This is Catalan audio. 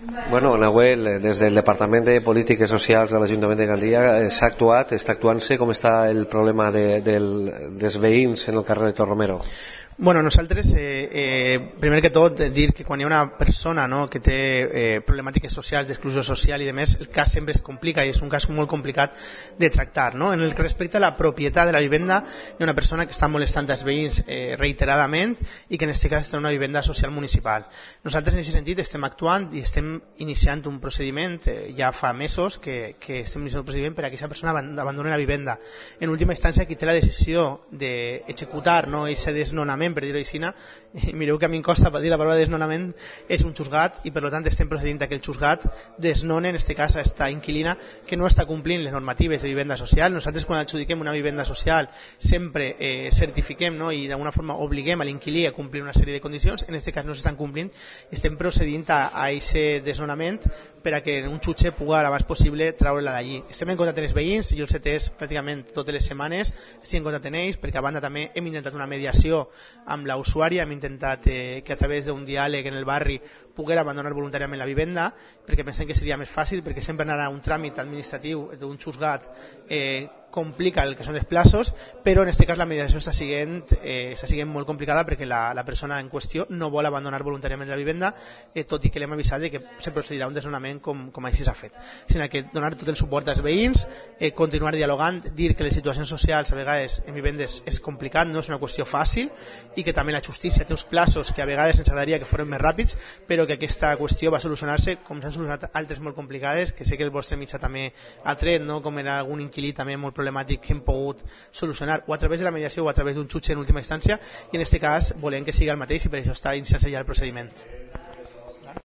Bueno, Nahuel, des del Departament de Polítiques Socials de l'Ajuntament de Gandia s'ha actuat, està actuant-se, com està el problema dels veïns en el carrer de Torromero? Bueno, nosaltres, primer que tot, dir que quan hi ha una persona, no, que té problemàtiques socials, d'exclusió social i demés, el cas sempre es complica i és un cas molt complicat de tractar. No? En el que respecta a la propietat de la vivenda, hi ha una persona que està molestant els veïns reiteradament i que en aquest cas està en una vivenda social municipal. Nosaltres en aquest sentit estem actuant i estem iniciant un procediment, ja fa mesos que estem iniciant un procediment per a que aquesta persona abandoni la vivenda. En última instància, qui té la decisió d'executar aquest desnonament, per dir-ho així, mireu que a mi em costa dir la paraula desnonament, és un xusgat i per tant estem procedint a que el xusgat desnone en aquest cas a esta inquilina que no està complint les normatives de vivenda social. Nosaltres quan adjudiquem una vivenda social sempre certifiquem, no, i d'alguna forma obliguem a l'inquilí a complir una sèrie de condicions, en aquest cas no s'estan complint i estem procedint a aquest desnonament per a que un jutge pugui l'abans possible treure-la d'allí. Estem en contacte amb els veïns, jo els he atès pràcticament totes les setmanes, estic en contacte amb ells perquè a banda també hem intentat una mediació amb la usuària, hem intentat que a través d'un diàleg en el barri poguera abandonar voluntàriament la vivenda, perquè pensem que seria més fàcil, perquè sempre anar a un tràmit administratiu d'un xusgat complica el que són els plaços, però en aquest cas la mediació està sent molt complicada perquè la persona en qüestió no vol abandonar voluntàriament la vivenda, tot i que l'hem avisat que se procedirà un desnonament com així s'ha fet. Sinó que donar tot el suport als veïns, continuar dialogant, dir que les situacions socials a vegades en vivendes és complicat, no és una qüestió fàcil, i que també la justícia té uns plaços que a vegades ens agradaria que foren més ràpids, però que aquesta qüestió va solucionar-se com s'han solucionat altres molt complicades, que sé que el vostre mitjà també ha tret, no? Com era algun inquilí també molt problemàtic que hem pogut solucionar o a través de la mediació o a través d'un jutge en última instància, i en aquest cas volem que sigui el mateix i per això està iniciant-se ja el procediment.